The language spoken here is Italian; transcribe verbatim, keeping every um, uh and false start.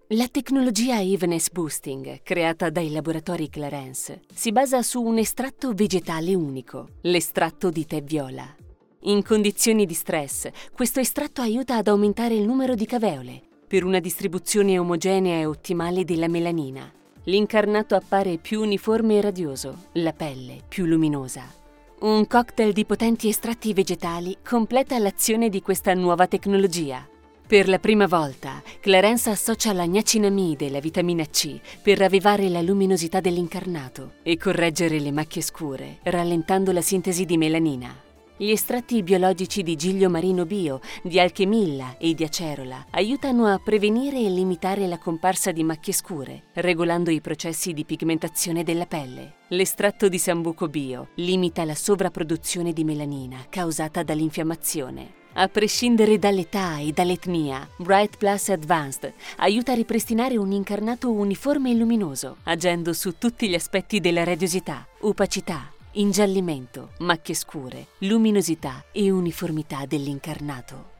La tecnologia Eveness Boosting, creata dai laboratori Clarence, si basa su un estratto vegetale unico, l'estratto di tè viola. In condizioni di stress, questo estratto aiuta ad aumentare il numero di caveole, per una distribuzione omogenea e ottimale della melanina. L'incarnato appare più uniforme e radioso, la pelle più luminosa. Un cocktail di potenti estratti vegetali completa l'azione di questa nuova tecnologia. Per la prima volta, Clarence associa la niacinamide e la vitamina C per ravvivare la luminosità dell'incarnato e correggere le macchie scure, rallentando la sintesi di melanina. Gli estratti biologici di Giglio Marino Bio, di Alchemilla e di Acerola aiutano a prevenire e limitare la comparsa di macchie scure, regolando i processi di pigmentazione della pelle. L'estratto di Sambuco Bio limita la sovrapproduzione di melanina causata dall'infiammazione. A prescindere dall'età e dall'etnia, Bright Plus Advanced aiuta a ripristinare un incarnato uniforme e luminoso, agendo su tutti gli aspetti della radiosità, opacità, ingiallimento, macchie scure, luminosità e uniformità dell'incarnato.